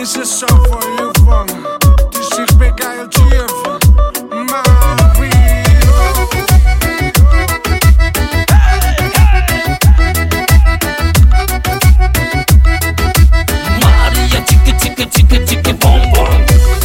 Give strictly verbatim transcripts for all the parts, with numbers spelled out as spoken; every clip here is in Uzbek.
This is song for you van This is Big I L G F Maria chicka chicka chicka chicka bom bom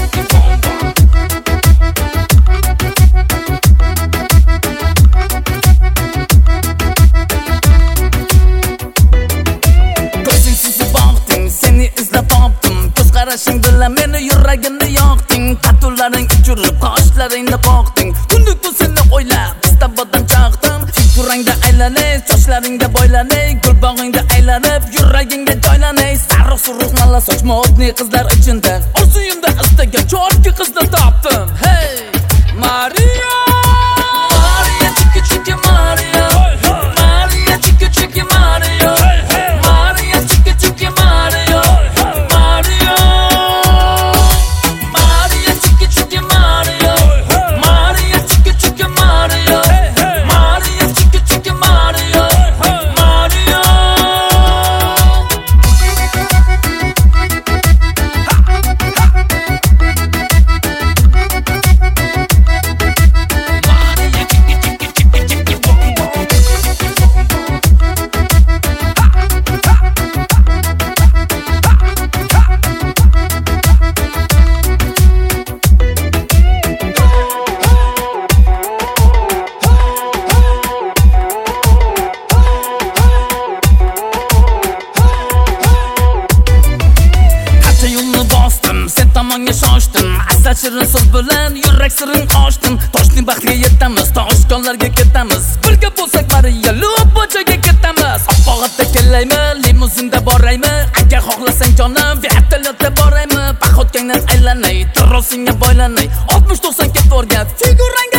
Qarashing bilan meni yuragimni yoqding, tatularing uchirib qoshlaringni qoqding. Kunduz bu seni o'ylab, istabodan chaqdim. Figurangda aylanay, sochlaringda boylanay, gul bog'ingda aylanib, yuragingga joylanay. Sariq suruq malla soch modniy qizlar ichida, orzuyimda istagan chorki qizni topdim. Hey, Maria, Maria chicka chicka Maria, Maria chicka chicka Maria, Maria chicka chicka Maria. Asal shirin so'z bilan yurak siring ochdim. Toshning baxtiga yetamiz, toshkonlarga ketamiz. Birga bo'lsak Maria Lubochaga ketamiz. Oqpoqatda kelaymi, limuzinda boraymi? Agar xohlasang jonim, vertolyotda boraymi? Paxotgangdan aylanay, trosinga boylanay. oltmish to'qson ketib o'rgat, figurangga